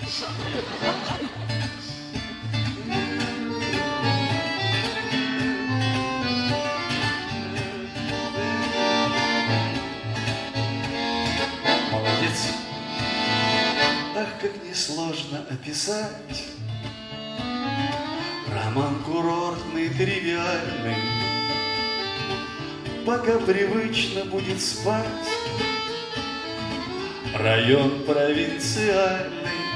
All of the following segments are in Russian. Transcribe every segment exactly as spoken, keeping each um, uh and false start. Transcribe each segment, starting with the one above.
Молодец. Ах, как несложно описать роман курортный, тривиальный. Пока привычно будет спать район провинциальный,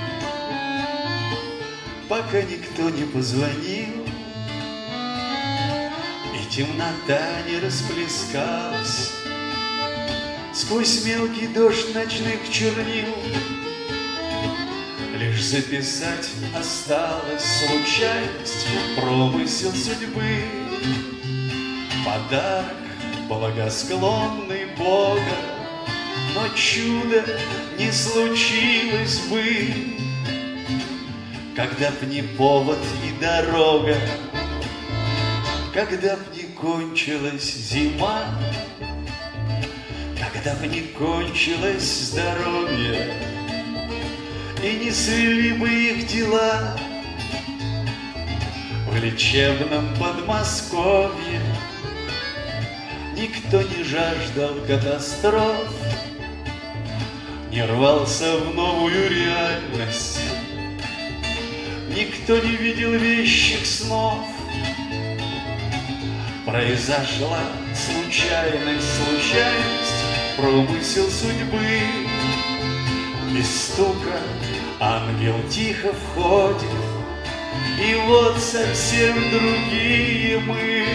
пока никто не позвонил и темнота не расплескалась сквозь мелкий дождь ночных чернил. Лишь записать осталось случайность, промысел судьбы, подарок благосклонный Бога. Но чудо не случилось бы, когда б не повод и дорога, когда б не кончилась зима, когда б не кончилось здоровье, и не свели бы их дела в лечебном Подмосковье. Никто не жаждал катастроф, не рвался в новую реальность, никто не видел вещих снов. Произошла случайность, случайность, промысел судьбы. Без стука ангел тихо входит, и вот совсем другие мы.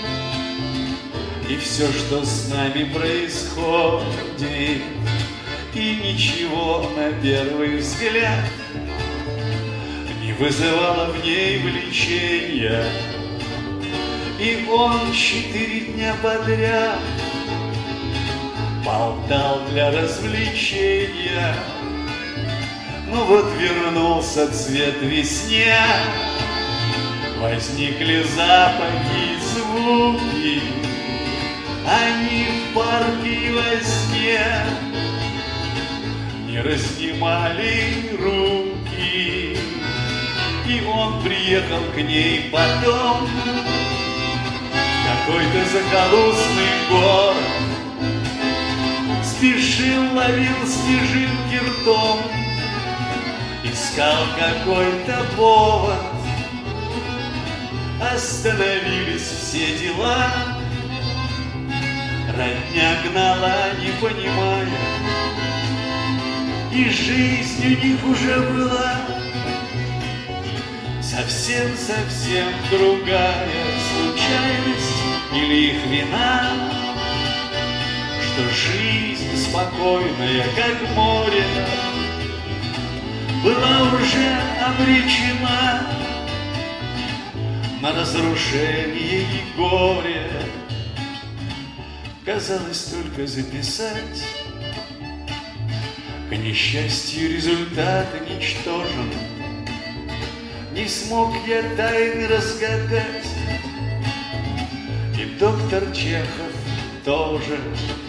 И все, что с нами происходит, и ничего на первый взгляд не вызывало в ней влечения. И он четыре дня подряд болтал для развлечения. Ну вот вернулся цвет весне, возникли запахи и звуки, они в парке и во сне не разнимали руки. И он приехал к ней потом в какой-то захолустный город, спешил, ловил снежинки ртом, искал какой-то повод. Остановились все дела, родня гнала, не понимая, и жизнь у них уже была совсем-совсем другая. Случайность или их вина, что жизнь спокойная, как море, была уже обречена на разрушение и горе. Казалось только записать, к несчастью результат ничтожен. Не смог я тайны разгадать, и доктор Чехов тоже.